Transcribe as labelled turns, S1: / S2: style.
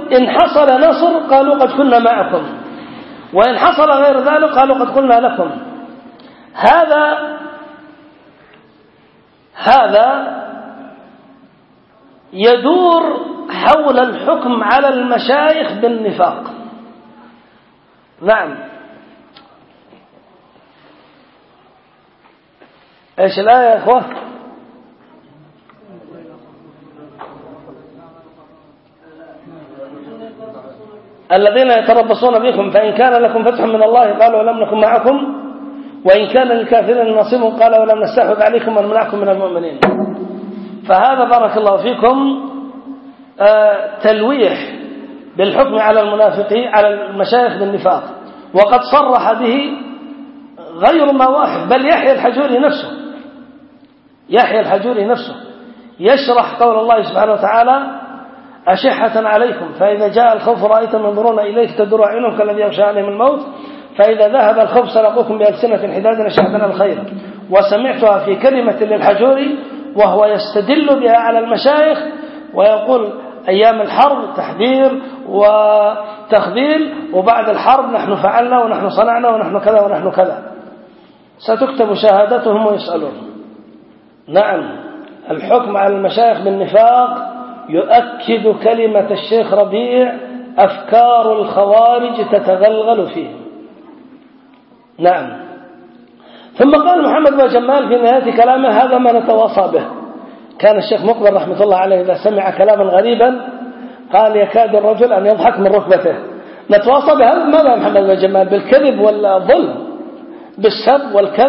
S1: إن حصل نصر قالوا قد كنا معكم، وإن حصل غير ذلك قالوا قد قلنا لكم. هذا يدور حول الحكم على المشايخ بالنفاق. نعم. ايش الآية يا اخوة؟ الذين يتربصون بكم فإن كان لكم فتح من الله قالوا لم نكن معكم وإن كان للكافرين نصيب قالوا ولم نستحوذ عليكم ونمنعكم من المؤمنين. فهذا بارك الله فيكم تلويح بالحكم على المنافقين على المشايخ بالنفاق، وقد صرح به غير ما واحد، بل يحيى الحجوري نفسه يشرح قول الله سبحانه وتعالى أشحة عليكم فإذا جاء الخوف رأيتم ينظرون إليك تدور أعينهم كالذي يغشى عليهم الموت فإذا ذهب الخوف سلقوكم بألسنة حداد أشحة الخير. وسمعتها في كلمة للحجوري وهو يستدل بها على المشايخ ويقول أيام الحرب تحذير وتخذيل، وبعد الحرب نحن فعلنا ونحن صنعنا ونحن كذا ونحن كذا، ستكتب شهادتهم ويسألون. نعم. الحكم على المشايخ بالنفاق يؤكد كلمة الشيخ ربيع أفكار الخوارج تتغلغل فيه. نعم. ثم قال محمد بن جمال في نهاية كلامه هذا ما نتواصى به. كان الشيخ مقبل رحمة الله عليه إذا سمع كلاما غريبا قال يكاد الرجل أن يضحك من ركبته. نتواصى بهذا ماذا محمد بن جمال؟ بالكذب والظلم، بالسب والكذب